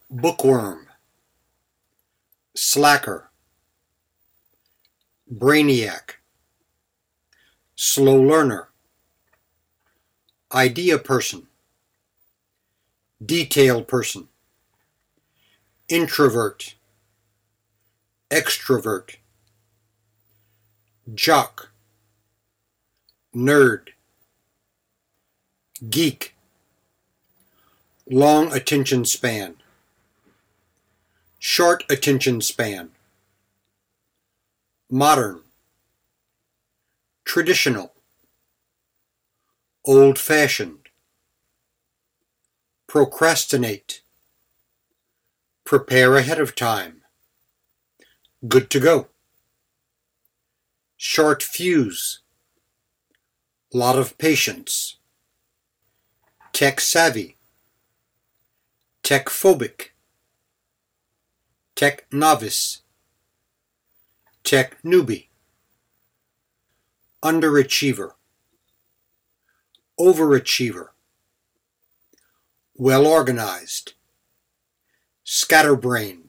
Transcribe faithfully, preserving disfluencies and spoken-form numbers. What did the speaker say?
Bookworm, slacker, brainiac, slow learner, idea person, detail person, introvert, extrovert, jock, nerd, geek, long attention span, short attention span, modern, traditional, old-fashioned, procrastinate, prepare ahead of time, good to go, short fuse, lot of patience, tech savvy, tech phobic, tech novice, tech newbie, underachiever, overachiever, well organized, scatterbrained,